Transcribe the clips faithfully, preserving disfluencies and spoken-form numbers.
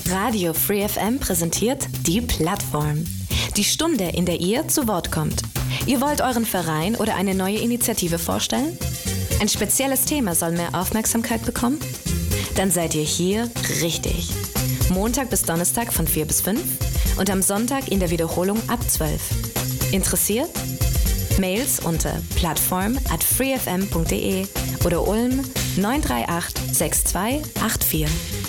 Radio Free F M präsentiert die Plattform. Die Stunde, in der ihr zu Wort kommt. Ihr wollt euren Verein oder eine neue Initiative vorstellen? Ein spezielles Thema soll mehr Aufmerksamkeit bekommen? Dann seid ihr hier richtig. Montag bis Donnerstag von vier bis fünf und am Sonntag in der Wiederholung ab zwölf. Interessiert? Mails unter plattform at freefm punkt de oder Ulm neun drei acht sechs zwei acht vier.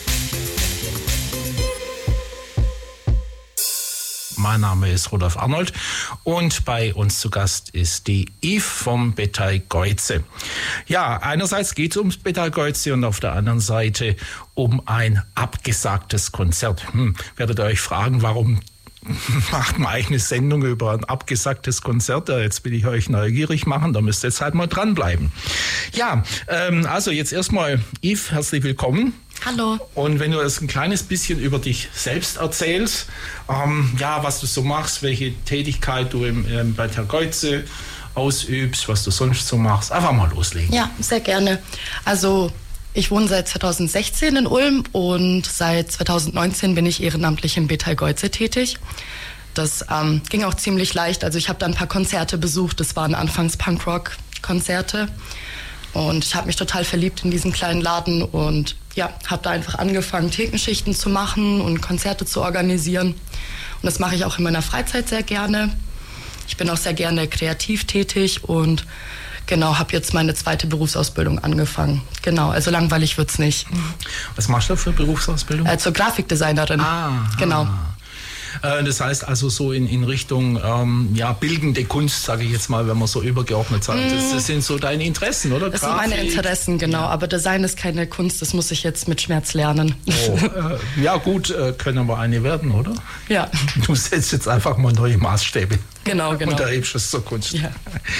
Mein Name ist Rudolf Arnold und bei uns zu Gast ist die Yves vom Beteigeuze. Ja, einerseits geht es ums Beteigeuze und auf der anderen Seite um ein abgesagtes Konzert. Hm, werdet ihr euch fragen, warum macht man eigentlich eine Sendung über ein abgesagtes Konzert? Ja, jetzt will ich euch neugierig machen, da müsst ihr jetzt halt mal dranbleiben. Ja, ähm, also jetzt erstmal Yves, herzlich willkommen. Hallo. Und wenn du jetzt ein kleines bisschen über dich selbst erzählst, ähm, ja, was du so machst, welche Tätigkeit du im, ähm, bei Beteigeuze ausübst, was du sonst so machst, einfach mal loslegen. Ja, sehr gerne. Also ich wohne seit zweitausendsechzehn in Ulm und seit zweitausendneunzehn bin ich ehrenamtlich im Beteigeuze tätig. Das ähm, ging auch ziemlich leicht. Also ich habe da ein paar Konzerte besucht. Das waren anfangs Punkrock-Konzerte. Und ich habe mich total verliebt in diesen kleinen Laden und ja, habe da einfach angefangen, Thekenschichten zu machen und Konzerte zu organisieren. Und das mache ich auch in meiner Freizeit sehr gerne. Ich bin auch sehr gerne kreativ tätig und genau, habe jetzt meine zweite Berufsausbildung angefangen. Genau, also langweilig wird's nicht. Was machst du für Berufsausbildung? Äh, zur Grafikdesignerin. Ah, genau. Äh, das heißt also so in, in Richtung ähm, ja, bildende Kunst, sage ich jetzt mal, wenn man so übergeordnet sagt. Mm. Das, das sind so deine Interessen, oder? Das Grafik. Sind meine Interessen, genau. Ja. Aber Design ist keine Kunst, das muss ich jetzt mit Schmerz lernen. Oh, äh, ja gut, äh, können aber eine werden, oder? Ja. Du setzt jetzt einfach mal neue Maßstäbe. Genau, genau. Und erhebst es zur Kunst. Ja.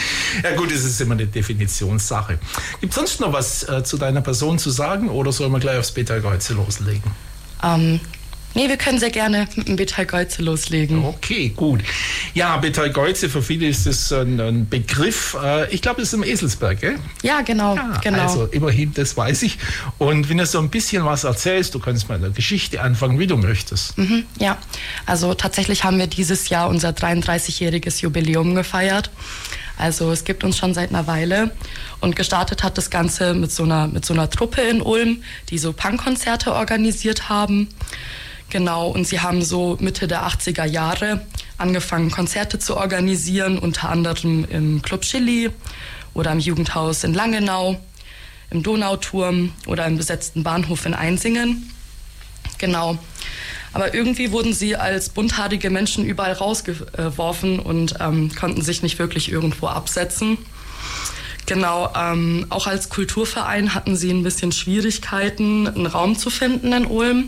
Ja gut, es ist immer eine Definitionssache. Gibt es sonst noch was äh, zu deiner Person zu sagen oder sollen wir gleich aufs Beteigeuze loslegen? Ähm, nee, wir können sehr gerne mit dem Beteigeuze loslegen. Okay, gut. Ja, Beteigeuze, für viele ist das ein, ein Begriff. Äh, ich glaube, das ist im Eselsberg, gell? Ja, genau, ja, genau. Also immerhin, das weiß ich. Und wenn du so ein bisschen was erzählst, du kannst mal in der Geschichte anfangen, wie du möchtest. Mhm, ja, also tatsächlich haben wir dieses Jahr unser dreiunddreißigjähriges Jubiläum gefeiert. Also es gibt uns schon seit einer Weile und gestartet hat das Ganze mit so einer, mit so einer Truppe in Ulm, die so Punkkonzerte organisiert haben. Genau, und sie haben so Mitte der achtziger Jahre angefangen, Konzerte zu organisieren, unter anderem im Club Chili oder im Jugendhaus in Langenau, im Donauturm oder im besetzten Bahnhof in Einsingen. Genau. Aber irgendwie wurden sie als bunthaarige Menschen überall rausgeworfen und ähm, konnten sich nicht wirklich irgendwo absetzen. Genau, ähm, auch als Kulturverein hatten sie ein bisschen Schwierigkeiten, einen Raum zu finden in Ulm.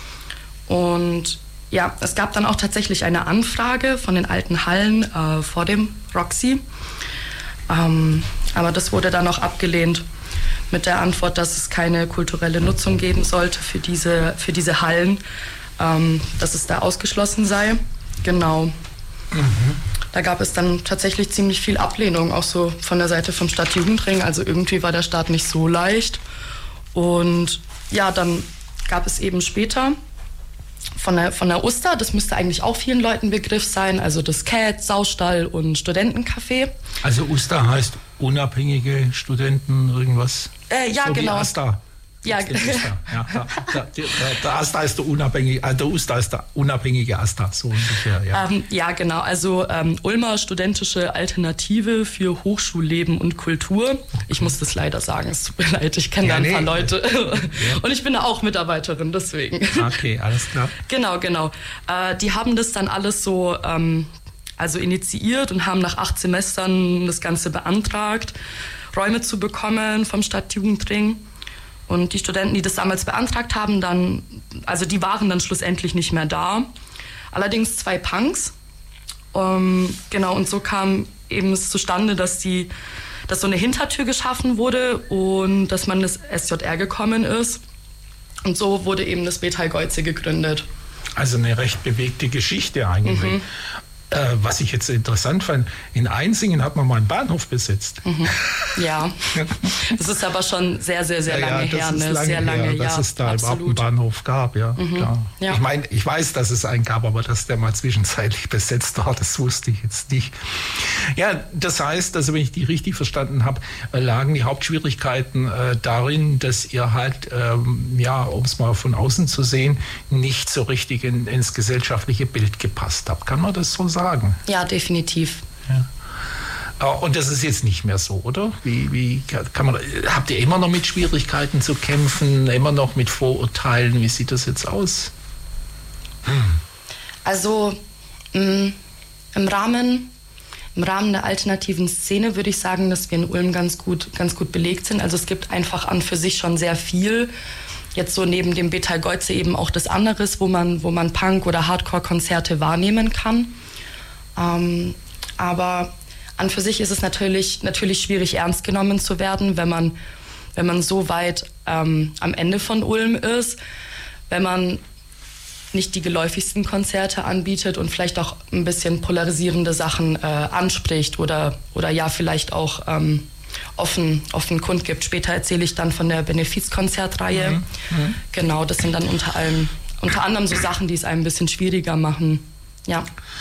Und ja, es gab dann auch tatsächlich eine Anfrage von den alten Hallen äh, vor dem Roxy. Ähm, aber das wurde dann auch abgelehnt mit der Antwort, dass es keine kulturelle Nutzung geben sollte für diese, für diese Hallen. Ähm, dass es da ausgeschlossen sei. Genau. Mhm. Da gab es dann tatsächlich ziemlich viel Ablehnung, auch so von der Seite vom Stadtjugendring. Also irgendwie war der Start nicht so leicht. Und ja, dann gab es eben später von der, von der Uster, das müsste eigentlich auch vielen Leuten Begriff sein, also das Cat, Saustall und Studentencafé. Also Uster heißt unabhängige Studenten, irgendwas? Äh, ja, so genau. Wie Asta. Ja, ja, der, der, der Asta ist der unabhängige, äh, der Uster ist der unabhängige Asta, so ungefähr. Ja, ähm, ja genau. Also ähm, Ulmer studentische Alternative für Hochschulleben und Kultur. Okay. Ich muss das leider sagen, es tut mir leid, ich kenne ja, da ein nee. paar Leute. Ja. Und ich bin da auch Mitarbeiterin, deswegen. Okay, alles klar. Genau, genau. Äh, die haben das dann alles so ähm, also initiiert und haben nach acht Semestern das Ganze beantragt, Räume zu bekommen vom Stadtjugendring. Und die Studenten, die das damals beantragt haben, dann, also die waren dann schlussendlich nicht mehr da. Allerdings zwei Punks. Um, genau, und so kam eben es zustande, dass die, dass so eine Hintertür geschaffen wurde und dass man das S J R gekommen ist. Und so wurde eben das Beteigeuze gegründet. Also eine recht bewegte Geschichte eigentlich. Mhm. Äh, was ich jetzt interessant fand, in Einsingen hat man mal einen Bahnhof besetzt. Mhm. Ja, das ist aber schon sehr, sehr, sehr lange ja, ja, her. Ne? Lange sehr lange, her, ja, dass es da absolut. überhaupt einen Bahnhof gab. Ja, mhm. klar. Ja. Ich meine, ich weiß, dass es einen gab, aber dass der mal zwischenzeitlich besetzt war, das wusste ich jetzt nicht. Ja, das heißt, also wenn ich die richtig verstanden habe, lagen die Hauptschwierigkeiten äh, darin, dass ihr halt, ähm, ja, um es mal von außen zu sehen, nicht so richtig in, ins gesellschaftliche Bild gepasst habt. Kann man das so sagen? Ja, definitiv. Ja. Und das ist jetzt nicht mehr so, oder? Wie, wie kann man, habt ihr immer noch mit Schwierigkeiten zu kämpfen, immer noch mit Vorurteilen? Wie sieht das jetzt aus? Hm. Also mh, im Rahmen, im Rahmen der alternativen Szene würde ich sagen, dass wir in Ulm ganz gut, ganz gut belegt sind. Also es gibt einfach an für sich schon sehr viel. Jetzt so neben dem Betelgeuse eben auch das anderes, wo man, wo man Punk- oder Hardcore-Konzerte wahrnehmen kann. Ähm, aber an für sich ist es natürlich, natürlich schwierig, ernst genommen zu werden, wenn man, wenn man so weit ähm, am Ende von Ulm ist, wenn man nicht die geläufigsten Konzerte anbietet und vielleicht auch ein bisschen polarisierende Sachen äh, anspricht oder, oder ja vielleicht auch ähm, offen, offen kundgibt. Später erzähle ich dann von der Benefizkonzertreihe. Mhm. Mhm. Genau, das sind dann unter, allem, unter anderem so Sachen, die es einem ein bisschen schwieriger machen. Ja,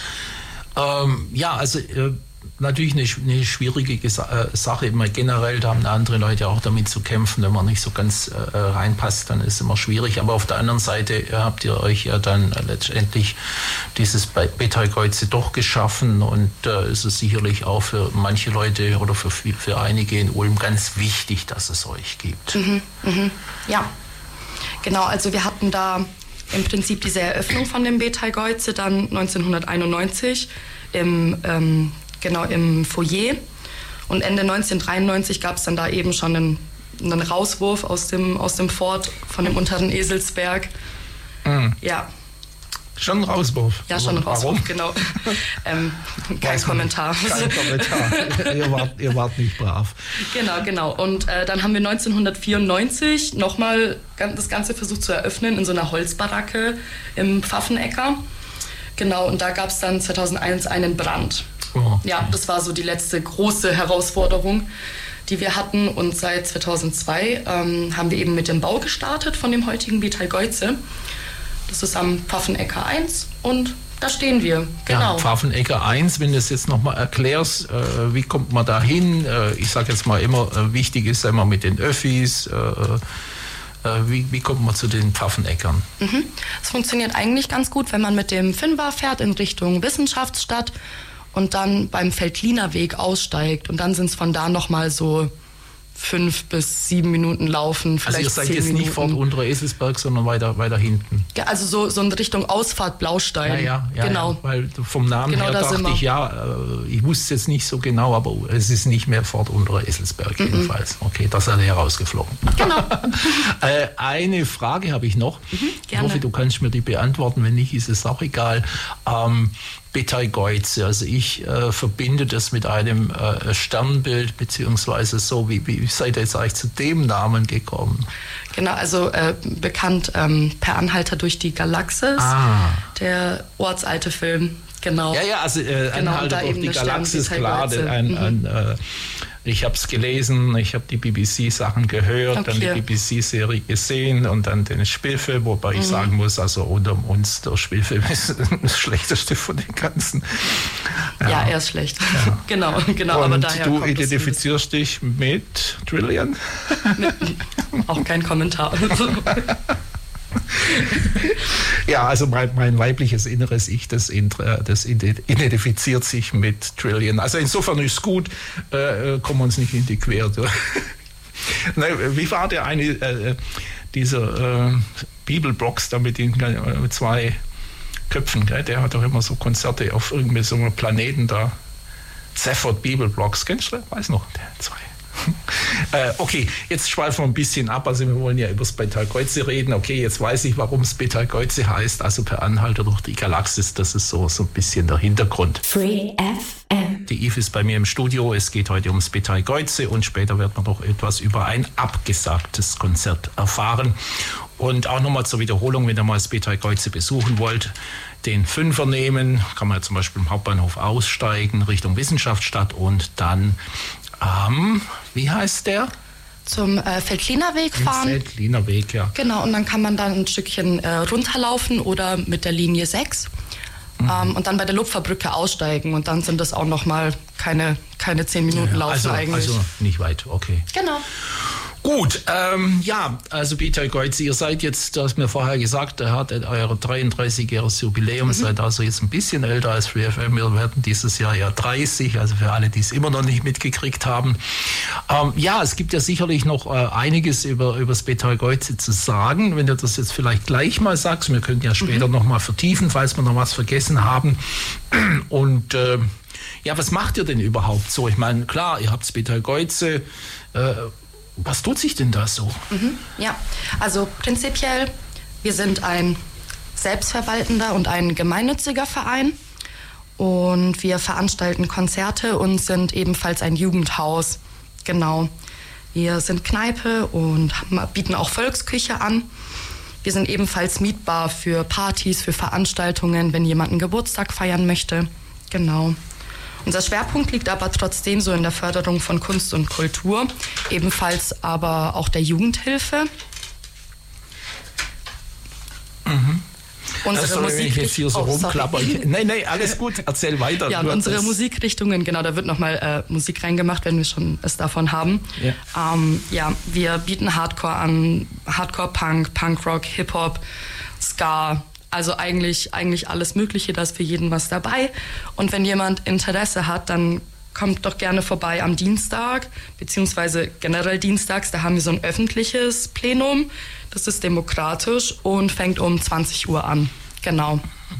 ähm, ja also äh, natürlich eine, eine schwierige Gesa- äh, Sache. Immer generell, da haben andere Leute auch damit zu kämpfen, wenn man nicht so ganz äh, reinpasst, dann ist es immer schwierig. Aber auf der anderen Seite äh, habt ihr euch ja dann äh, letztendlich dieses Betelgeuse doch geschaffen und äh, ist es sicherlich auch für manche Leute oder für, für einige in Ulm ganz wichtig, dass es euch gibt. Mhm, mhm. Ja, genau. Also wir hatten da im Prinzip diese Eröffnung von dem Betelgeuse dann neunzehnhunderteinundneunzig im ähm, genau im Foyer, und Ende neunzehnhundertdreiundneunzig gab es dann da eben schon einen, einen Rauswurf aus dem, aus dem Fort von dem unteren Eselsberg. Mhm. Ja. Schon ein Rauswurf? Ja, schon ein Rauswurf, genau. ähm, kein Kommentar. Kein Kommentar. ihr, wart, ihr wart nicht brav. Genau, genau. Und äh, dann haben wir neunzehnhundertvierundneunzig nochmal das Ganze versucht zu eröffnen in so einer Holzbaracke im Pfaffenegger. Genau, und da gab es dann zweitausendeins einen Brand. Oh. Ja, das war so die letzte große Herausforderung, die wir hatten. Und seit zweitausendzwei ähm, haben wir eben mit dem Bau gestartet von dem heutigen Betelgeuse. Das ist am Pfaffenegger eins und da stehen wir. Genau. Ja, Pfaffenegger eins, wenn du es jetzt nochmal erklärst, äh, wie kommt man da hin? Äh, ich sage jetzt mal immer, äh, wichtig ist immer mit den Öffis. Äh, äh, wie, wie kommt man zu den Pfaffeneggern? Es mhm. funktioniert eigentlich ganz gut, wenn man mit dem Fünfer fährt in Richtung Wissenschaftsstadt und dann beim Veltliner Weg aussteigt. Und dann sind es von da nochmal so fünf bis sieben Minuten laufen, vielleicht also ihr seid zehn jetzt Minuten. nicht Fort Unterer Eselsberg, sondern weiter, weiter hinten. Ja, also so, so in Richtung Ausfahrt Blaustein. Ja, ja, ja, genau. Ja, weil vom Namen genau, her dachte ich, ja, ich wusste es jetzt nicht so genau, aber es ist nicht mehr Fort Unterer Eselsberg jedenfalls. Mhm. Okay, das hat er herausgeflogen. Genau. äh, eine Frage habe ich noch. Mhm, ich hoffe, du kannst mir die beantworten. Wenn nicht, ist es auch egal. Ähm, Betelgeuse, also ich äh, verbinde das mit einem äh, Sternbild, beziehungsweise so, wie, wie seid ihr jetzt eigentlich zu dem Namen gekommen? Genau, also äh, bekannt ähm, Per Anhalter durch die Galaxis, ah. der ortsalte Film, genau. Ja, ja, also äh, genau, Anhalter durch die Galaxis, klar, ein, mhm. ein, äh, ich habe es gelesen, ich habe die B B C-Sachen gehört, okay. dann die B B C-Serie gesehen und dann den Spielfilm, wobei mhm. ich sagen muss, also unter uns, der Spielfilm ist das schlechteste von den ganzen. Ja, ja er ist schlecht. Ja. genau, genau. Und aber daher du kommt identifizierst dich mit Trillian? Mit, auch kein Kommentar. Ja, also mein, mein weibliches inneres Ich, das, das identifiziert sich mit Trillian. Also insofern ist es gut, äh, kommen wir uns nicht in die Quere. Ne, wie war der eine, äh, dieser äh, Bibelbox da mit den äh, zwei Köpfen, gell? Der hat doch immer so Konzerte auf irgendwie so einem Planeten da. Zaphod Bibelbox, kennst du? Weiß noch, der zwei. äh, okay, jetzt schweifen wir ein bisschen ab. Also wir wollen ja über das Betelgeuse reden. Okay, jetzt weiß ich, warum es Betelgeuse heißt. Also per Anhalter durch die Galaxis, das ist so, so ein bisschen der Hintergrund. Free F M. Die Yves ist bei mir im Studio. Es geht heute ums Betelgeuse und später wird man noch etwas über ein abgesagtes Konzert erfahren. Und auch nochmal zur Wiederholung, wenn ihr mal das Betelgeuse besuchen wollt, den Fünfer nehmen, kann man ja zum Beispiel im Hauptbahnhof aussteigen, Richtung Wissenschaftsstadt und dann am, ähm, wie heißt der? Zum äh, Veltliner Weg fahren. Veltliner Weg, ja. Genau, und dann kann man dann ein Stückchen äh, runterlaufen oder mit der Linie sechs mhm. ähm, und dann bei der Lupferbrücke aussteigen und dann sind das auch nochmal keine, keine zehn Minuten ja, Laufen also, eigentlich. Also nicht weit, okay. Genau. Gut, ähm, ja, also Betelgeuse, ihr seid jetzt, du hast mir vorher gesagt, ihr hattet euer dreiunddreißigjähriges Jubiläum, mhm. seid also jetzt ein bisschen älter als Free F M, wir werden dieses Jahr ja dreißig, also für alle, die es immer noch nicht mitgekriegt haben. Ähm, ja, es gibt ja sicherlich noch äh, einiges über, über das Betelgeuse zu sagen, wenn du das jetzt vielleicht gleich mal sagst, wir können ja später mhm. noch mal vertiefen, falls wir noch was vergessen haben. Und äh, ja, was macht ihr denn überhaupt so? Ich meine, klar, ihr habt das Betelgeuse, äh, was tut sich denn da so? Mhm, ja, also prinzipiell, wir sind ein selbstverwaltender und ein gemeinnütziger Verein und wir veranstalten Konzerte und sind ebenfalls ein Jugendhaus. Genau. Wir sind Kneipe und bieten auch Volksküche an. Wir sind ebenfalls mietbar für Partys, für Veranstaltungen, wenn jemand einen Geburtstag feiern möchte. Genau. Unser Schwerpunkt liegt aber trotzdem so in der Förderung von Kunst und Kultur, ebenfalls aber auch der Jugendhilfe. Mhm. Unsere also, wenn ich jetzt hier so oh, rumklapper. Nein, nein, alles gut, erzähl weiter. Ja, unsere Musikrichtungen, genau, da wird nochmal äh, Musik reingemacht, wenn wir schon es davon haben. Ja, ähm, ja wir bieten Hardcore an, Hardcore-Punk, Punkrock, Hip-Hop, Ska. Also eigentlich, eigentlich alles Mögliche, da ist für jeden was dabei. Und wenn jemand Interesse hat, dann kommt doch gerne vorbei am Dienstag, beziehungsweise generell dienstags, da haben wir so ein öffentliches Plenum. Das ist demokratisch und fängt um zwanzig Uhr an. Genau.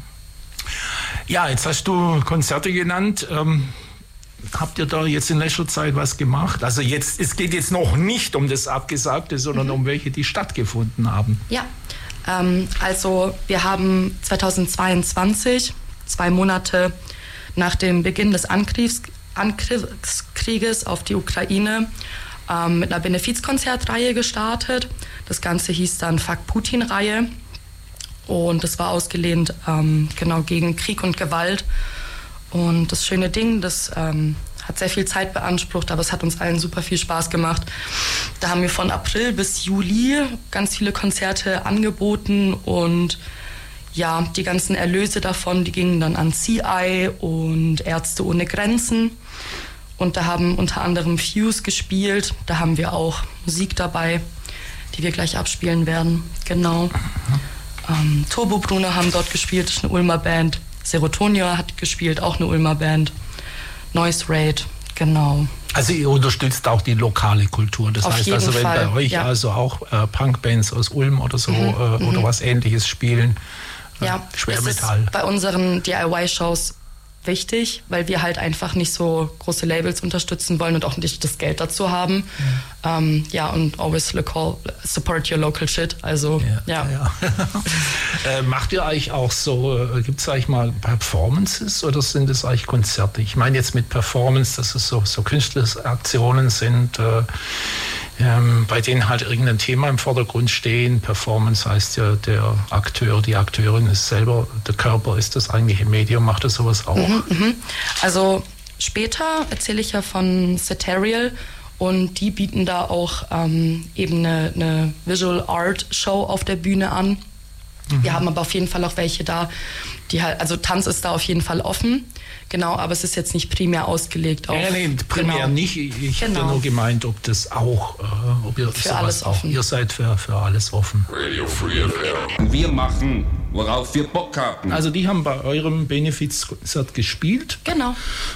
Ja, jetzt hast du Konzerte genannt. Ähm, habt ihr da jetzt in letzter Zeit was gemacht? Also jetzt, es geht jetzt noch nicht um das Abgesagte, sondern mhm. um welche, die stattgefunden haben. Ja. Also wir haben zweitausendzweiundzwanzig, zwei Monate nach dem Beginn des Angriffs, Angriffskrieges auf die Ukraine, ähm, mit einer Benefizkonzertreihe gestartet. Das Ganze hieß dann Fuck Putin-Reihe und das war ausgelehnt ähm, genau gegen Krieg und Gewalt. Und das schöne Ding, das ähm, hat sehr viel Zeit beansprucht, aber es hat uns allen super viel Spaß gemacht. Da haben wir von April bis Juli ganz viele Konzerte angeboten und ja, die ganzen Erlöse davon, die gingen dann an C I und Ärzte ohne Grenzen. Und da haben unter anderem Fuse gespielt, da haben wir auch Musik dabei, die wir gleich abspielen werden. Genau. Ähm, Turbo Bruno haben dort gespielt, das ist eine Ulmer Band. Serotonia hat gespielt, auch eine Ulmer Band. Noise Raid, genau. Also ihr unterstützt auch die lokale Kultur. Das Auf heißt jeden also, wenn Fall, bei euch ja. also auch äh, Punkbands aus Ulm oder so mhm, äh, oder mhm. was Ähnliches spielen, äh, ja, Schwermetall. Das ist bei unseren D I Y-Shows wichtig, weil wir halt einfach nicht so große Labels unterstützen wollen und auch nicht das Geld dazu haben. Ja, ähm, ja und always local, support your local shit. Also, ja. ja. ja. äh, macht ihr eigentlich auch so, äh, gibt es eigentlich mal Performances oder sind es eigentlich Konzerte? Ich meine jetzt mit Performance, dass es so, so Künstleraktionen sind, äh, ähm, bei denen halt irgendein Thema im Vordergrund stehen. Performance heißt ja, der Akteur, die Akteurin ist selber, der Körper ist das eigentliche Medium, macht er sowas auch? Mhm, mhm. Also später erzähle ich ja von Ceterial und die bieten da auch ähm, eben eine, eine Visual Art Show auf der Bühne an. Mhm. Wir haben aber auf jeden Fall auch welche da, die halt, also Tanz ist da auf jeden Fall offen. Genau, aber es ist jetzt nicht primär ausgelegt auf... Ja, nee, primär genau. nicht. Ich genau. habe nur gemeint, ob das auch... Äh, ob ihr für alles offen. Auch, ihr seid für, für alles offen. Radio Free F M. Wir machen worauf wir Bock haben. Also die haben bei eurem Benefizkonzert gespielt. Genau.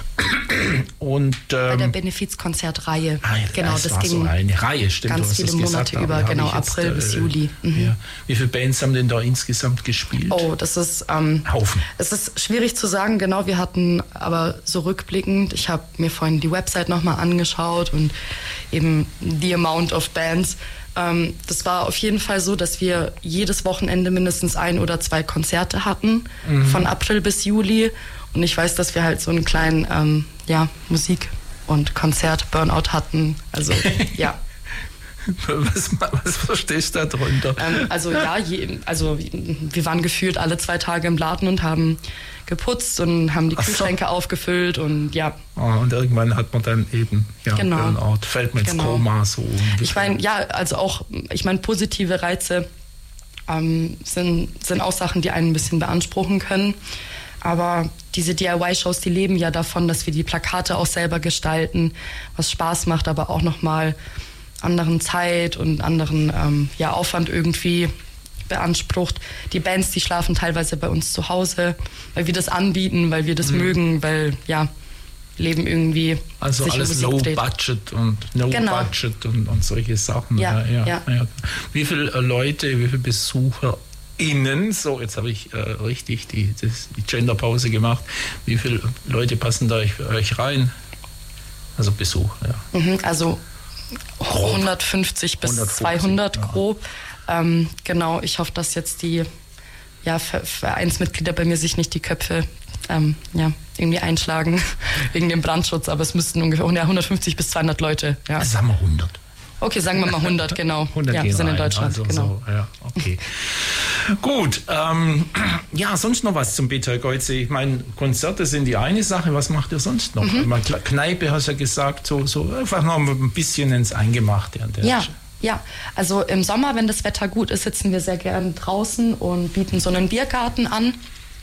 Und, ähm, bei der Benefizkonzertreihe. Ah, ja, genau, das, das war ging so eine Reihe, stimmt. ganz viele Monate über, ja, genau, jetzt, April äh, bis Juli. Mhm. Ja. Wie viele Bands haben denn da insgesamt gespielt? Oh, das ist ähm, Haufen. Es ist schwierig zu sagen, genau, wir hatten aber so rückblickend, ich habe mir vorhin die Website nochmal angeschaut und eben the amount of bands. Ähm, das war auf jeden Fall so, dass wir jedes Wochenende mindestens ein oder zwei Konzerte hatten, mhm. von April bis Juli. Und ich weiß, dass wir halt so einen kleinen ähm, ja, Musik- und Konzert-Burnout hatten. Also, ja. Was, was verstehst du darunter? Ähm, also ja, je, also wir waren gefühlt alle zwei Tage im Laden und haben geputzt und haben die Kühlschränke so. aufgefüllt und ja. Oh, und irgendwann hat man dann eben ja, genau. Burnout, fällt man ins genau. Koma so. Ich meine, ja, also auch, ich meine, positive Reize ähm, sind, sind auch Sachen, die einen ein bisschen beanspruchen können. Aber diese D I Y-Shows, die leben ja davon, dass wir die Plakate auch selber gestalten, was Spaß macht, aber auch nochmal anderen Zeit und anderen ähm, ja, Aufwand irgendwie beansprucht. Die Bands, die schlafen teilweise bei uns zu Hause, weil wir das anbieten, weil wir das mhm. mögen, weil ja, Leben irgendwie also sich alles um Musik Low dreht. Budget und No genau. Budget und, und solche Sachen. Ja, ja, ja. ja. Wie viele Leute, wie viele BesucherInnen, so jetzt habe ich äh, richtig die, das, die Genderpause gemacht, wie viele Leute passen da euch, euch rein? Also Besuch, ja. Mhm, also grob. hundertfünfzig bis hundertfünfzig, zweihundert ja. grob. Ähm, genau, ich hoffe, dass jetzt die ja, Vereinsmitglieder bei mir sich nicht die Köpfe ähm, ja, irgendwie einschlagen wegen dem Brandschutz, aber es müssten ungefähr ja, hundertfünfzig bis zweihundert Leute. Ja. Also sagen wir hundert. Okay, sagen wir mal hundert, genau. hundert ja, wir sind rein, in Deutschland, also genau. So, ja, okay. Gut, ähm, ja, sonst noch was zum Betelgeuse. Ich meine, Konzerte sind die eine Sache, was macht ihr sonst noch? Mhm. Meine, Kneipe, hast du ja gesagt, so, so einfach noch ein bisschen ins Eingemachte an der Ja. Ja, also im Sommer, wenn das Wetter gut ist, sitzen wir sehr gern draußen und bieten so einen Biergarten an.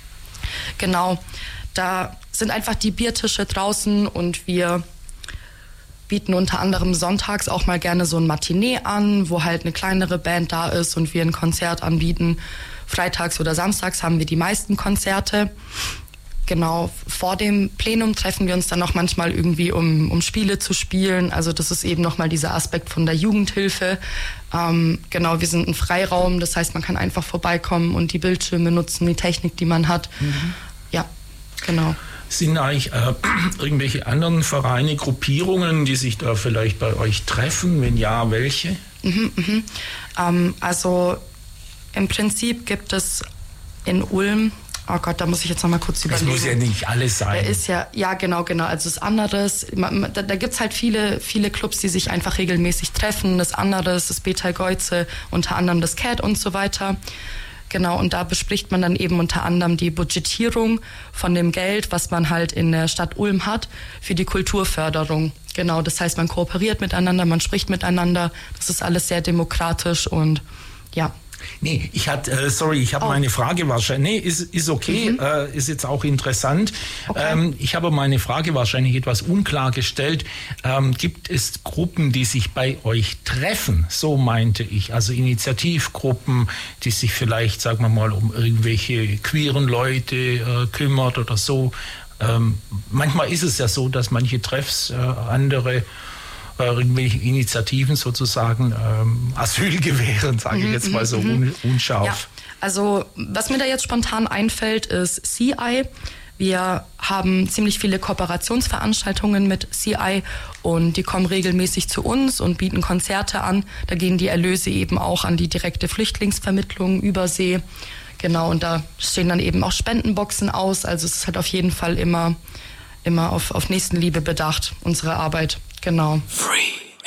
Genau, da sind einfach die Biertische draußen und wir bieten unter anderem sonntags auch mal gerne so ein Matinee an, wo halt eine kleinere Band da ist und wir ein Konzert anbieten. Freitags oder samstags haben wir die meisten Konzerte. Genau, vor dem Plenum treffen wir uns dann noch manchmal irgendwie, um, um Spiele zu spielen. Also das ist eben nochmal dieser Aspekt von der Jugendhilfe. Ähm, genau, wir sind ein Freiraum, das heißt, man kann einfach vorbeikommen und die Bildschirme nutzen, die Technik, die man hat. Mhm. Ja, genau. Sind eigentlich äh, irgendwelche anderen Vereine, Gruppierungen, die sich da vielleicht bei euch treffen? Wenn ja, welche? Mhm, mhm. Ähm, also im Prinzip gibt es in Ulm, oh Gott, da muss ich jetzt noch mal kurz überlegen. Das muss ja nicht alles sein. Da ist ja, ja genau, genau. Also das anderes, da, da gibt es halt viele, viele Clubs, die sich einfach regelmäßig treffen. Das andere ist das Betelgeuse, unter anderem das Cat und so weiter. Genau, und da bespricht man dann eben unter anderem die Budgetierung von dem Geld, was man halt in der Stadt Ulm hat, für die Kulturförderung. Genau, das heißt, man kooperiert miteinander, man spricht miteinander. Das ist alles sehr demokratisch und ja. Nee, ich hatte, äh, sorry, ich habe oh. meine Frage wahrscheinlich, nee, ist, ist okay, mhm. äh, ist jetzt auch interessant. Okay. Ähm, ich habe meine Frage wahrscheinlich etwas unklar gestellt. Ähm, gibt es Gruppen, die sich bei euch treffen? So meinte ich. Also Initiativgruppen, die sich vielleicht, sagen wir mal, um irgendwelche queeren Leute äh, kümmert oder so. Ähm, manchmal ist es ja so, dass manche Treffs äh, andere irgendwelche Initiativen sozusagen ähm, Asyl gewähren, sage ich jetzt mal so un, unscharf. Ja, also was mir da jetzt spontan einfällt, ist C I. Wir haben ziemlich viele Kooperationsveranstaltungen mit C I und die kommen regelmäßig zu uns und bieten Konzerte an. Da gehen die Erlöse eben auch an die direkte Flüchtlingsvermittlung über See. Genau, und da stehen dann eben auch Spendenboxen aus. Also es ist halt auf jeden Fall immer, immer auf, auf Nächstenliebe bedacht, unsere Arbeit. Genau. Free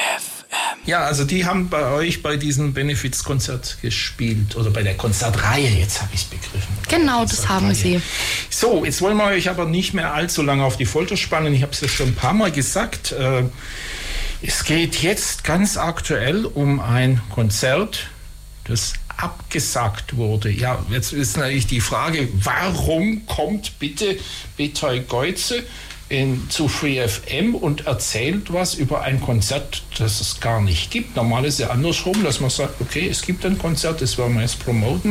F M. Ja, also die haben bei euch bei diesem Benefizkonzert gespielt oder bei der Konzertreihe, jetzt habe ich es begriffen. Genau, das haben sie. So, jetzt wollen wir euch aber nicht mehr allzu lange auf die Folter spannen. Ich habe es ja schon ein paar Mal gesagt. Äh, es geht jetzt ganz aktuell um ein Konzert, das abgesagt wurde. Ja, jetzt ist natürlich die Frage, warum kommt bitte Betelgeuse In, zu Free F M und erzählt was über ein Konzert, das es gar nicht gibt. Normal ist ja andersrum, dass man sagt, okay, es gibt ein Konzert, das wollen wir jetzt promoten.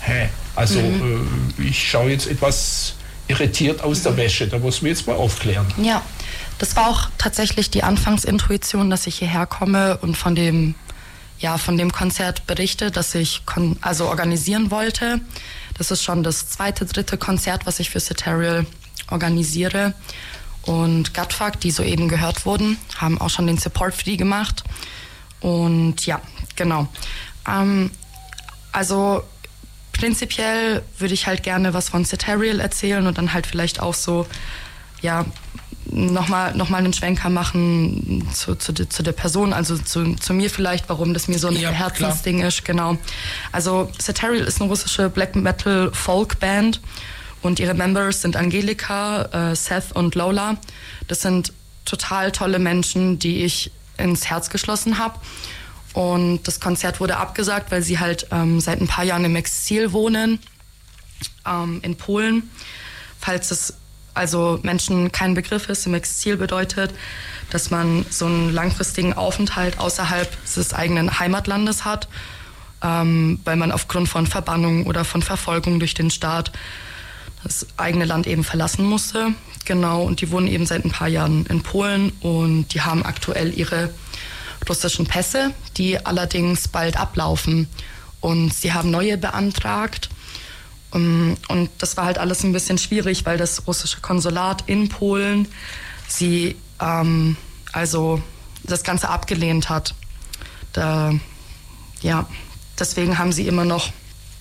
Hä? Also mhm. äh, ich schaue jetzt etwas irritiert aus mhm. der Wäsche, da muss man jetzt mal aufklären. Ja, das war auch tatsächlich die Anfangsintuition, dass ich hierher komme und von dem, ja, von dem Konzert berichte, das ich kon- also organisieren wollte. Das ist schon das zweite, dritte Konzert, was ich für Ceterial organisiere. Und Gutfuck, die soeben gehört wurden, haben auch schon den Support für die gemacht. Und ja, genau. Ähm, also prinzipiell würde ich halt gerne was von Ceterial erzählen und dann halt vielleicht auch so, ja, nochmal noch mal einen Schwenker machen zu, zu, zu der Person, also zu, zu mir vielleicht, warum das mir so ein ja, Herzensding klar. ist, genau. Also Ceterial ist eine russische Black Metal Folk Band und ihre Members sind Angelika, äh, Seth und Lola. Das sind total tolle Menschen, die ich ins Herz geschlossen habe. Und das Konzert wurde abgesagt, weil sie halt ähm, seit ein paar Jahren im Exil wohnen, ähm, in Polen. Falls es also Menschen kein Begriff ist, im Exil bedeutet, dass man so einen langfristigen Aufenthalt außerhalb des eigenen Heimatlandes hat, ähm, weil man aufgrund von Verbannung oder von Verfolgung durch den Staat das eigene Land eben verlassen musste. Genau, und die wohnen eben seit ein paar Jahren in Polen und die haben aktuell ihre russischen Pässe, die allerdings bald ablaufen. Und sie haben neue beantragt. Und das war halt alles ein bisschen schwierig, weil das russische Konsulat in Polen sie ähm, also das Ganze abgelehnt hat. Da, ja, deswegen haben sie immer noch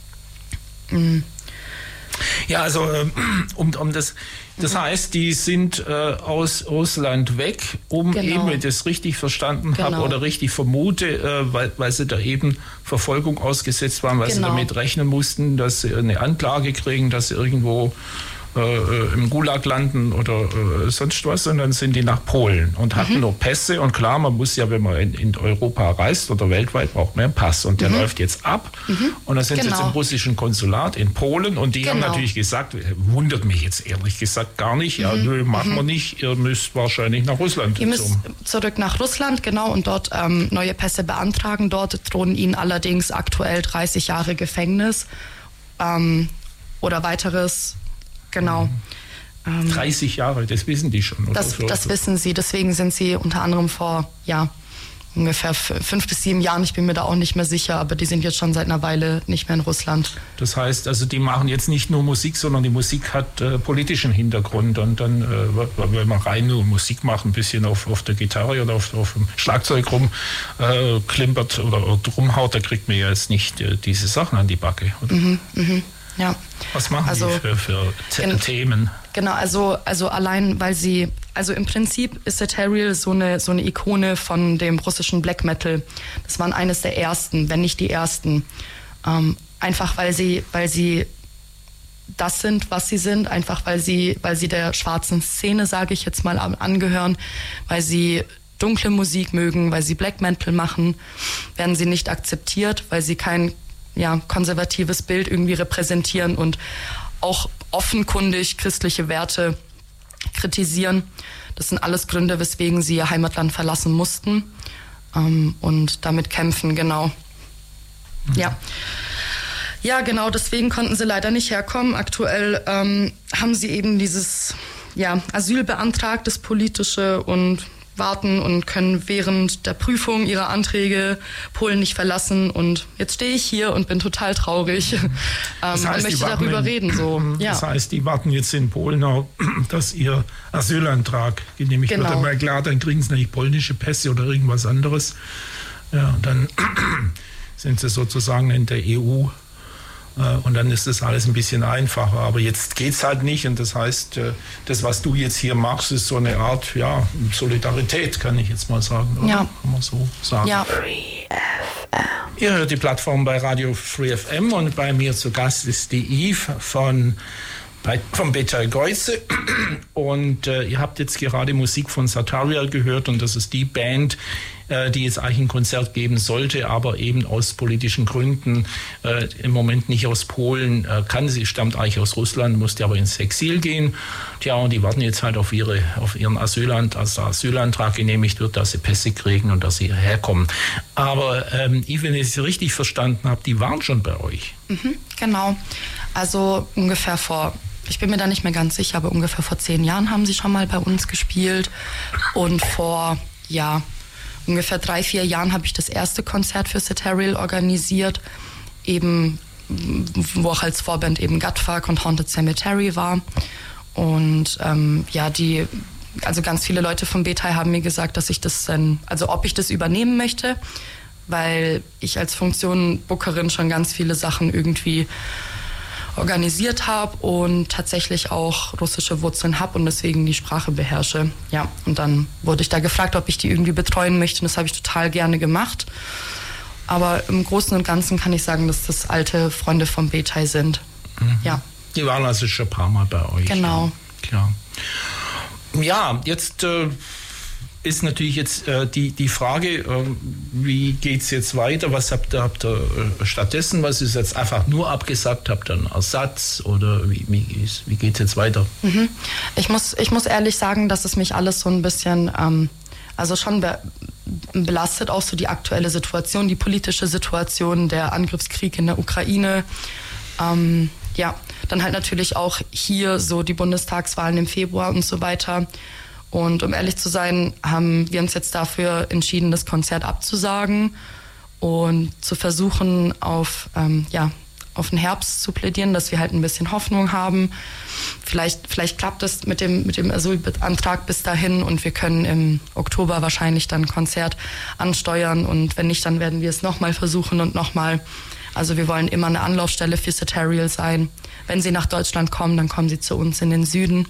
mh, Ja, also um, um das, das heißt, die sind äh, aus Russland weg, um genau. eben, wenn ich das richtig verstanden genau. habe oder richtig vermute, äh, weil, weil sie da eben Verfolgung ausgesetzt waren, weil genau. sie damit rechnen mussten, dass sie eine Anklage kriegen, dass sie irgendwo äh, im Gulag landen oder äh, sonst was, und dann sind die nach Polen und hatten mhm. nur Pässe. Und klar, man muss ja, wenn man in, in Europa reist oder weltweit, braucht man einen Pass. Und der mhm. läuft jetzt ab. Mhm. Und dann sind genau. sie jetzt im russischen Konsulat in Polen. Und die genau. haben natürlich gesagt, wundert mich jetzt ehrlich gesagt gar nicht, ja, mhm. nö, machen mhm. wir nicht, ihr müsst wahrscheinlich nach Russland. Ihr müsst zurück nach Russland, genau, und dort ähm, neue Pässe beantragen. Dort drohen ihnen allerdings aktuell dreißig Jahre Gefängnis ähm, oder weiteres. Genau. Ähm, dreißig Jahre, das wissen die schon. Oder das so. das wissen sie, deswegen sind sie unter anderem vor, ja, ungefähr fünf bis sieben Jahren, ich bin mir da auch nicht mehr sicher, aber die sind jetzt schon seit einer Weile nicht mehr in Russland. Das heißt, also die machen jetzt nicht nur Musik, sondern die Musik hat äh, politischen Hintergrund, und dann, äh, wenn man rein nur Musik macht, ein bisschen auf, auf der Gitarre oder auf, auf dem Schlagzeug rum äh, klimpert oder, oder rumhaut, da kriegt man ja jetzt nicht äh, diese Sachen an die Backe, oder? Mhm, mhm. Ja. Was machen also, die für, für T- gen- Themen? Genau, also, also allein, weil sie, also im Prinzip ist Ceterial so eine, so eine Ikone von dem russischen Black Metal. Das waren eines der ersten, wenn nicht die ersten. Ähm, einfach weil sie, weil sie das sind, was sie sind, einfach weil sie, weil sie der schwarzen Szene, sage ich jetzt mal, angehören, weil sie dunkle Musik mögen, weil sie Black Metal machen, werden sie nicht akzeptiert, weil sie kein ja, konservatives Bild irgendwie repräsentieren und auch offenkundig christliche Werte kritisieren. Das sind alles Gründe, weswegen sie ihr Heimatland verlassen mussten ähm, und damit kämpfen, genau. Mhm. Ja. Ja, genau, deswegen konnten sie leider nicht herkommen. Aktuell ähm, haben sie eben dieses ja, Asyl beantragt, das politische, und warten und können während der Prüfung ihrer Anträge Polen nicht verlassen. Und jetzt stehe ich hier und bin total traurig ähm, das heißt, und möchte darüber in, reden. So. Ja. Das heißt, die warten jetzt in Polen auch, dass ihr Asylantrag genehmigt genau. wird. Einmal klar, dann kriegen sie nämlich polnische Pässe oder irgendwas anderes. Ja, und dann sind sie sozusagen in der E U. Und dann ist das alles ein bisschen einfacher. Aber jetzt geht es halt nicht. Und das heißt, das, was du jetzt hier machst, ist so eine Art ja, Solidarität, kann ich jetzt mal sagen. Oder? Ja. Kann man so sagen. Ja. Ihr hört die Plattform bei Radio Free F M und bei mir zu Gast ist die Eve von bei, vom Betelgeuse. Und äh, ihr habt jetzt gerade Musik von Satariel gehört und das ist die Band, äh, die jetzt eigentlich ein Konzert geben sollte, aber eben aus politischen Gründen äh, im Moment nicht aus Polen äh, kann. Sie stammt eigentlich aus Russland, musste aber ins Exil gehen. Tja, und die warten jetzt halt auf, ihre, auf ihren Asylant, als der Asylantrag genehmigt wird, dass sie Pässe kriegen und dass sie hierher kommen. Aber ähm, Yves, wenn ich es richtig verstanden habe, die waren schon bei euch. Mhm, genau. Also ungefähr vor, ich bin mir da nicht mehr ganz sicher, aber ungefähr vor zehn Jahren haben sie schon mal bei uns gespielt. Und vor, ja, ungefähr drei, vier Jahren habe ich das erste Konzert für Satariel organisiert, eben, wo auch als Vorband eben Gutfuck und Haunted Cemetery war. Und ähm, ja, die, also ganz viele Leute vom Betai haben mir gesagt, dass ich das dann, also ob ich das übernehmen möchte, weil ich als Funktion Bookerin schon ganz viele Sachen irgendwie organisiert habe und tatsächlich auch russische Wurzeln habe und deswegen die Sprache beherrsche. Ja, und dann wurde ich da gefragt, ob ich die irgendwie betreuen möchte und das habe ich total gerne gemacht. Aber im Großen und Ganzen kann ich sagen, dass das alte Freunde vom Betai sind. Mhm. Ja. Die waren also schon ein paar Mal bei euch. Genau. Ja, klar. Ja, jetzt äh, ist natürlich jetzt äh, die, die Frage, äh, wie geht es jetzt weiter? Was habt ihr, habt ihr äh, stattdessen? Was ist jetzt einfach nur abgesagt? Habt ihr einen Ersatz? Oder wie, wie, wie geht es jetzt weiter? Mhm. Ich muss, ich muss ehrlich sagen, dass es mich alles so ein bisschen, ähm, also schon be belastet, auch so die aktuelle Situation, die politische Situation, der Angriffskrieg in der Ukraine. Ähm, ja, dann halt natürlich auch hier so die Bundestagswahlen im Februar und so weiter. Und um ehrlich zu sein, haben wir uns jetzt dafür entschieden, das Konzert abzusagen und zu versuchen, auf, ähm, ja, auf den Herbst zu plädieren, dass wir halt ein bisschen Hoffnung haben. Vielleicht, vielleicht klappt es mit dem, mit dem Asylantrag bis dahin und wir können im Oktober wahrscheinlich dann ein Konzert ansteuern. Und wenn nicht, dann werden wir es nochmal versuchen und nochmal. Also wir wollen immer eine Anlaufstelle für Satariel sein. Wenn sie nach Deutschland kommen, dann kommen sie zu uns in den Süden.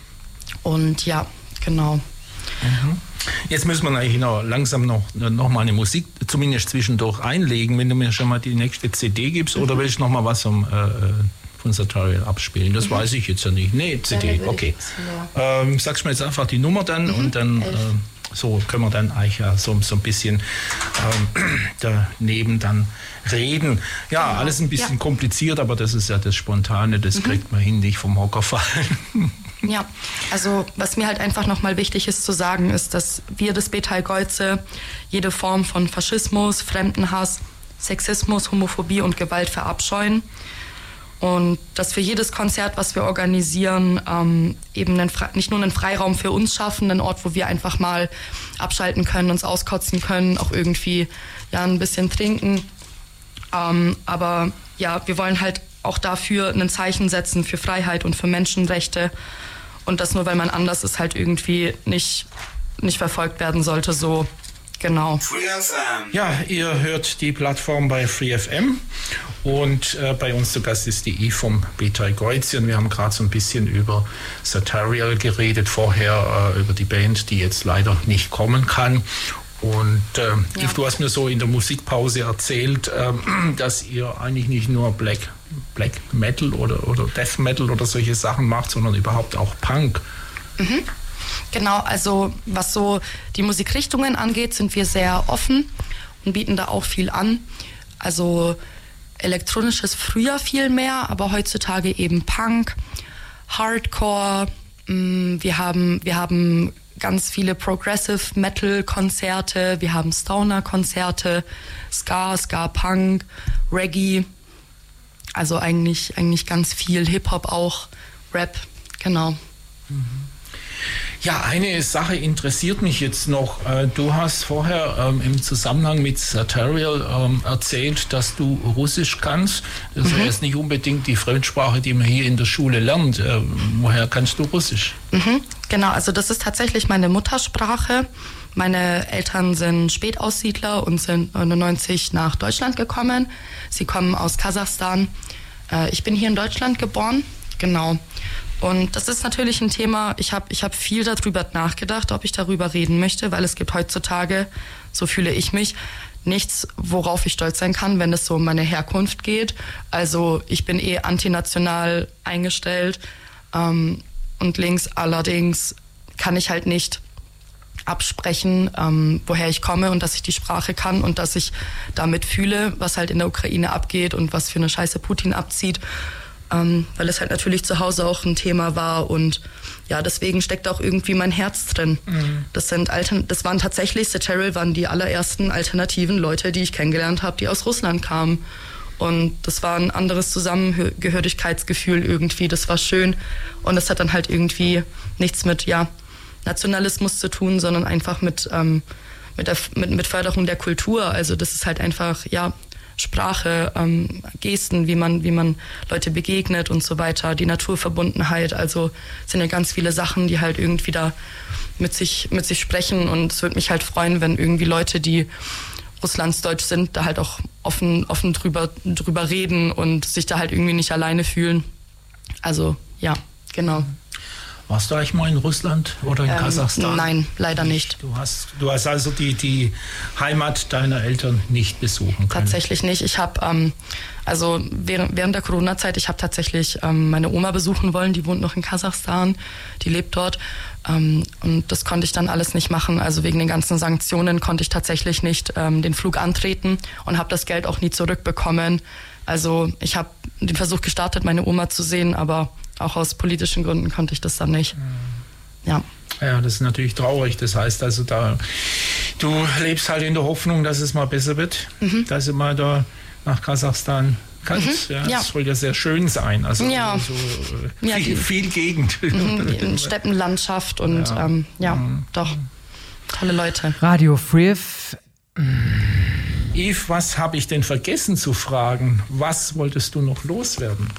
Und ja, genau. Mhm. Jetzt müssen wir eigentlich noch langsam noch, noch mal eine Musik zumindest zwischendurch einlegen, wenn du mir schon mal die nächste C D gibst, mhm. oder willst du noch mal was vom, äh, von Satariel abspielen? Das mhm. weiß ich jetzt ja nicht. Nee, C D, okay. Ähm, sagst du mir jetzt einfach die Nummer dann mhm. und dann äh, so können wir dann eigentlich ja so, so ein bisschen ähm, daneben dann reden. Ja, genau. Alles ein bisschen ja. kompliziert, aber das ist ja das Spontane, das mhm. kriegt man hin, nicht vom Hocker fallen. Ja, also was mir halt einfach nochmal wichtig ist zu sagen, ist, dass wir das Betelgeuse jede Form von Faschismus, Fremdenhass, Sexismus, Homophobie und Gewalt verabscheuen. Und dass wir jedes Konzert, was wir organisieren, ähm, eben einen, nicht nur einen Freiraum für uns schaffen, einen Ort, wo wir einfach mal abschalten können, uns auskotzen können, auch irgendwie ja ein bisschen trinken. Ähm, aber ja, wir wollen halt auch dafür ein Zeichen setzen für Freiheit und für Menschenrechte. Und das nur, weil man anders ist, halt irgendwie nicht, nicht verfolgt werden sollte, so genau. Free F M. Ja, ihr hört die Plattform bei Free F M und äh, bei uns zu Gast ist die Yves vom Betelgeuse und wir haben gerade so ein bisschen über Satariel geredet, vorher äh, über die Band, die jetzt leider nicht kommen kann. Und äh, ja. Yves, du hast mir so in der Musikpause erzählt, äh, dass ihr eigentlich nicht nur Black, Black Metal oder, oder Death Metal oder solche Sachen macht, sondern überhaupt auch Punk. Mhm. Genau, also was so die Musikrichtungen angeht, sind wir sehr offen und bieten da auch viel an. Also elektronisches früher viel mehr, aber heutzutage eben Punk, Hardcore. Mh, wir haben, wir haben ganz viele Progressive Metal Konzerte, wir haben Stoner Konzerte, Ska, Ska Punk, Reggae, also eigentlich, eigentlich ganz viel Hip-Hop auch, Rap, genau. Mhm. Ja, eine Sache interessiert mich jetzt noch. Du hast vorher ähm, im Zusammenhang mit Satariel ähm, erzählt, dass du Russisch kannst. Das mhm. ist nicht unbedingt die Fremdsprache, die man hier in der Schule lernt. Äh, woher kannst du Russisch? Mhm. Genau, also das ist tatsächlich meine Muttersprache. Meine Eltern sind Spätaussiedler und sind neunundneunzig nach Deutschland gekommen. Sie kommen aus Kasachstan. Äh, ich bin hier in Deutschland geboren, genau. Und das ist natürlich ein Thema, ich habe ich hab viel darüber nachgedacht, ob ich darüber reden möchte, weil es gibt heutzutage, so fühle ich mich, nichts, worauf ich stolz sein kann, wenn es so um meine Herkunft geht. Also ich bin eh antinational eingestellt ähm, und links. Allerdings kann ich halt nicht absprechen, ähm, woher ich komme und dass ich die Sprache kann und dass ich damit fühle, was halt in der Ukraine abgeht und was für eine Scheiße Putin abzieht. Ähm, weil es halt natürlich zu Hause auch ein Thema war und ja, deswegen steckt auch irgendwie mein Herz drin. Mhm. Das sind Altern- das waren tatsächlich, Sateril waren die allerersten alternativen Leute, die ich kennengelernt habe, die aus Russland kamen. Und das war ein anderes Zusammengehörigkeitsgefühl irgendwie, das war schön. Und das hat dann halt irgendwie nichts mit, ja, Nationalismus zu tun, sondern einfach mit, ähm, mit, der, mit, mit Förderung der Kultur. Also das ist halt einfach, ja, Sprache, ähm, Gesten, wie man, wie man Leute begegnet und so weiter, die Naturverbundenheit. Also es sind ja ganz viele Sachen, die halt irgendwie da mit sich, mit sich sprechen. Und es würde mich halt freuen, wenn irgendwie Leute, die russlandsdeutsch sind, da halt auch offen, offen drüber, drüber reden und sich da halt irgendwie nicht alleine fühlen. Also ja, genau. Warst du eigentlich mal in Russland oder in ähm, Kasachstan? Nein, leider nicht. Du hast, du hast also die, die Heimat deiner Eltern nicht besuchen können? Tatsächlich nicht. Ich habe, ähm, also während, während der Corona-Zeit, ich habe tatsächlich ähm, meine Oma besuchen wollen, die wohnt noch in Kasachstan, die lebt dort. Ähm, und das konnte ich dann alles nicht machen. Also wegen den ganzen Sanktionen konnte ich tatsächlich nicht ähm, den Flug antreten und habe das Geld auch nie zurückbekommen. Also ich habe den Versuch gestartet, meine Oma zu sehen, aber auch aus politischen Gründen konnte ich das dann nicht. Ja. Ja, das ist natürlich traurig. Das heißt also, da du lebst halt in der Hoffnung, dass es mal besser wird, mhm. dass du mal da nach Kasachstan kannst. Mhm. Ja, ja. Das soll ja sehr schön sein. Also ja. so äh, ja, viel, viel Gegend. Mhm. Steppenlandschaft und ja, ähm, ja mhm. doch tolle Leute. Radio Free F M. Yves, was habe ich denn vergessen zu fragen? Was wolltest du noch loswerden?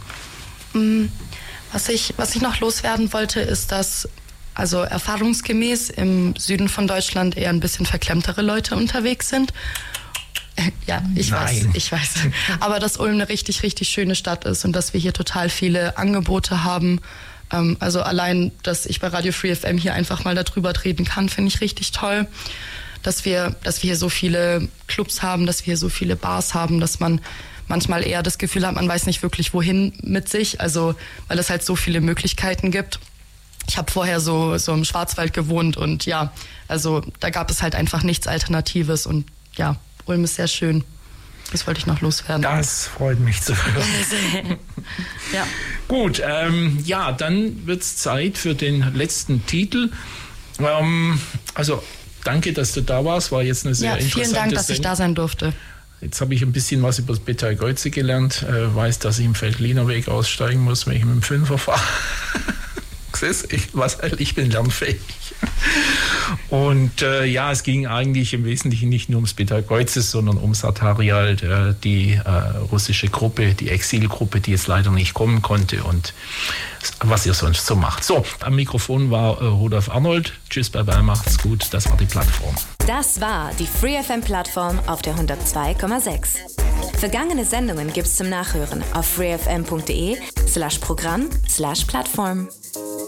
Mhm. Was ich, was ich noch loswerden wollte, ist, dass also erfahrungsgemäß im Süden von Deutschland eher ein bisschen verklemmtere Leute unterwegs sind. Ja, ich Nein. weiß, ich weiß. Aber dass Ulm eine richtig, richtig schöne Stadt ist und dass wir hier total viele Angebote haben. Also allein, dass ich bei Radio Free F M hier einfach mal darüber reden kann, finde ich richtig toll. Dass wir, dass wir hier so viele Clubs haben, dass wir hier so viele Bars haben, dass man manchmal eher das Gefühl hat, man weiß nicht wirklich wohin mit sich, also weil es halt so viele Möglichkeiten gibt. Ich habe vorher so, so im Schwarzwald gewohnt und ja, also da gab es halt einfach nichts Alternatives und ja, Ulm ist sehr schön. Das wollte ich noch loswerden. Das freut mich zu hören. Ja. Gut, ähm, ja, dann wird es Zeit für den letzten Titel. Ähm, also danke, dass du da warst, war jetzt eine sehr ja, interessante vielen Dank, dass Sendung. ich da sein durfte. Jetzt habe ich ein bisschen was über das Betal Geuze gelernt, äh, weiß, dass ich im Veltliner Weg aussteigen muss, wenn ich mit dem Fünfer fahre. ich, was, ich bin lernfähig. Und äh, ja, es ging eigentlich im Wesentlichen nicht nur ums Betal Geuze, sondern um Satarial, äh, die äh, russische Gruppe, die Exilgruppe, die jetzt leider nicht kommen konnte und was ihr sonst so macht. So, am Mikrofon war äh, Rudolf Arnold. Tschüss, bye bye, macht's gut. Das war die Plattform. Das war die Free F M-Plattform auf der hundertzwei Komma sechs. Vergangene Sendungen gibt's zum Nachhören auf freefm punkt de slash Programm slash Plattform.